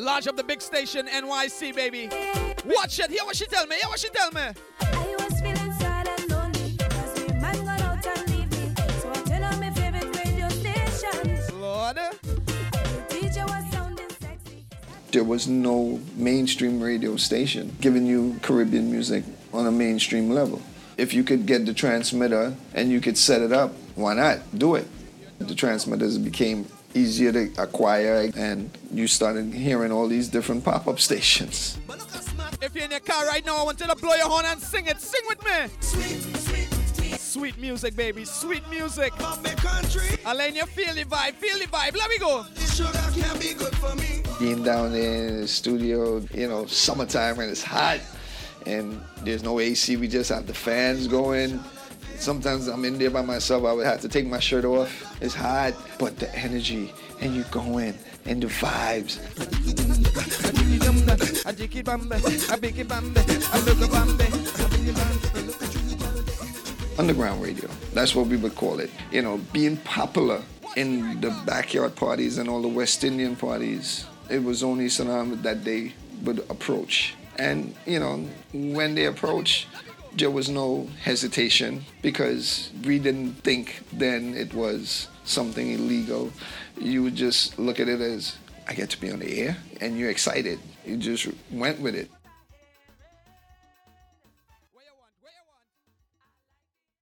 Large up the big station, NYC, baby. Watch it. Hear what she tell me. Hear what she tell me. I was feeling sad and lonely, 'cause my man got out and leave me. So I turned on my favorite radio station. Lord. The DJ was sounding sexy. There was no mainstream radio station giving you Caribbean music on a mainstream level. If you could get the transmitter and you could set it up, why not? Do it. The transmitters became easier to acquire, and you started hearing all these different pop-up stations. If you're in your car right now, I want you to blow your horn and sing it. Sing with me. Sweet music, baby. Sweet music. I'll let you feel the vibe. Feel the vibe. Let me go. Being down there in the studio, you know, summertime and it's hot and there's no AC, we just have the fans going. Sometimes I'm in there by myself, I would have to take my shirt off. It's hot, but the energy and you going and the vibes. Underground radio, that's what we would call it. You know, being popular in the backyard parties and all the West Indian parties. It was only Sanam that they would approach. And, you know, when they approach, there was no hesitation because we didn't think then it was something illegal. You would just look at it as, I get to be on the air, and you're excited. You just went with it.